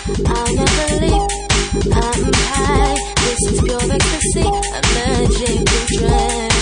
I'll never leave. I'm high. This is pure ecstasy, a magical trance.